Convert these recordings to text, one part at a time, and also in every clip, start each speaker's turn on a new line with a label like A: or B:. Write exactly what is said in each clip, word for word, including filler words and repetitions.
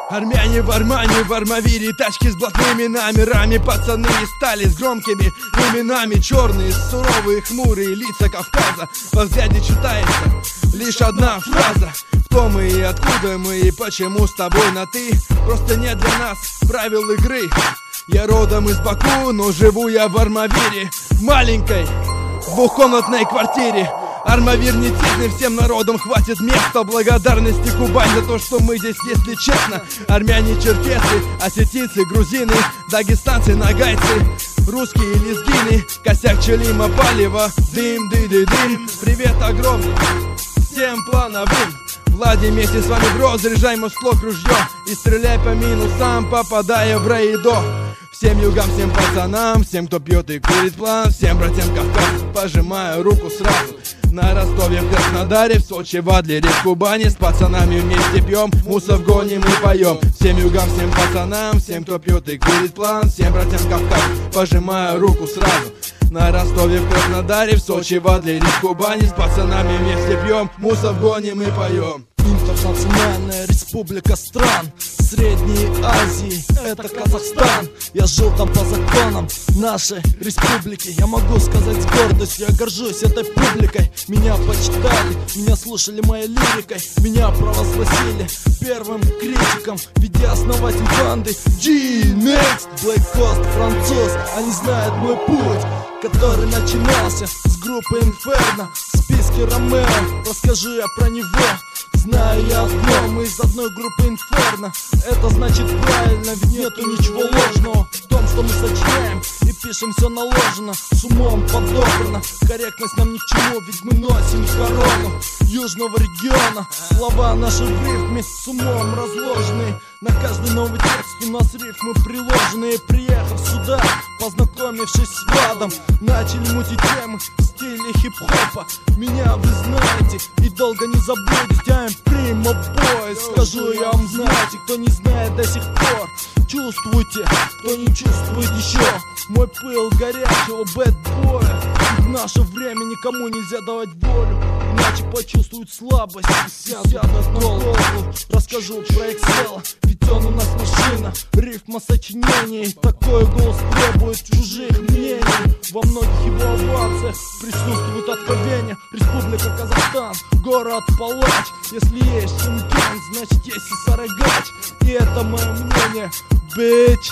A: Армяне в Армане, в Армавире, тачки с блатными номерами. Пацаны из стали с громкими именами. Черные, суровые, хмурые лица Кавказа. Во взгляде читается лишь одна фраза: кто мы и откуда мы и почему с тобой на ты. Просто нет для нас правил игры. Я родом из Баку, но живу я в Армавире, в маленькой двухкомнатной квартире. Армавир не тесный, всем народом хватит места. Благодарности Кубань за то, что мы здесь, если честно. Армяне, черкесы, осетинцы, грузины, дагестанцы, нагайцы, русские лезгины, косяк Челима, палево, дым, ды ды дым. Привет огромный всем плановым. Влади, вместе с вами, бро, заряжай мостлок ружье и стреляй по минусам, попадая в рейдо. Всем югам, всем пацанам, всем, кто пьет и курит план, всем братьям Кавказу пожимаю руку сразу. На Ростове, в Краснодаре, в Сочи, в Адлере, в Кубани с пацанами вместе пьем, мусов гоним и поем. Всем югам, всем пацанам, всем, кто пьет и курит план, всем братьям Кавказу пожимаю руку сразу. На Ростове, в Краснодаре, в Сочи, в Адлере, в Кубани с пацанами вместе пьем, мусов гоним и поем.
B: Интернациональная республика стран Средней Азии, это Казахстан. Я жил там по законам нашей республики. Я могу сказать с гордостью, я горжусь этой публикой. Меня почитали, меня слушали моей лирикой. Меня провозгласили первым критиком в виде основатель банды G-Next, Black Coast, француз. Они знают мой путь, который начинался с группы Inferno. В списке Ромео, расскажу я про него. Знаю я одно, мы из одной группы Inferno. Это значит правильно, ведь нету ничего ложного в том, что мы сочиняем и пишем все наложено, с умом подобрано. Корректность нам ни к чему, ведь мы носим корону южного региона. Слова наши в рифме с умом разложенные. На каждый новый текст у нас рифмы приложенные. Приехав сюда, познакомившись с Владом, начали мутить темы в стиле хип-хопа. Меня вы знаете и долго не забудете. I'm Primo Boy, скажу я вам, знаете, кто не знает до сих пор. Чувствуйте, кто не чувствует еще мой пыл горячего бэдбоя. В наше время никому нельзя давать волю, иначе почувствуют слабость и сядут на голову. Расскажу про Excel, ведь он у нас машина рифма сочинений. Такой голос требует чужих мнений. Во многих его овациях присутствует откровение. Республика Казахстан, город палач. Если есть Шымкент, значит есть и Сарыгач. И это мое мнение, bitch.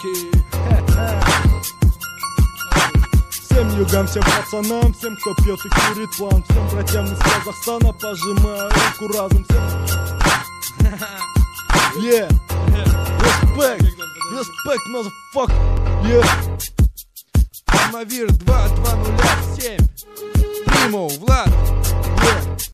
B: Всем югам, всем пацанам, всем, кто пьет и курит план, всем братьям из Казахстана пожимаю руку разом. Всем... Yeah, respect, respect, motherfucker, yeah.
A: Армавир два два ноль семь, Primo, Влад.